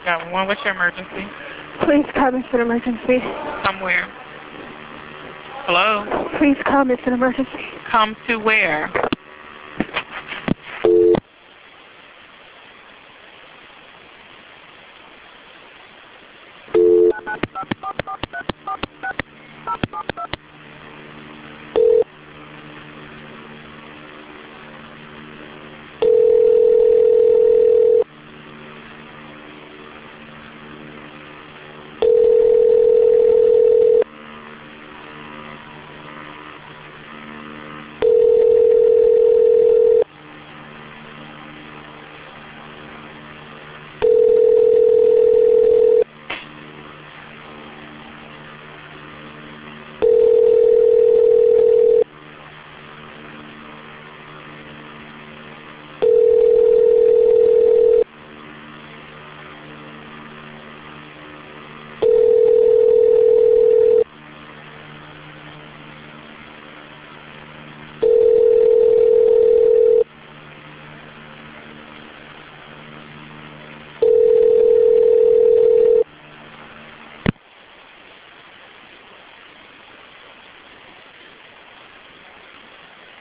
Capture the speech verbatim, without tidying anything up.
Got one. What's your emergency? Please come. It's an emergency. Somewhere. Hello? Please come. It's an emergency. Come to where?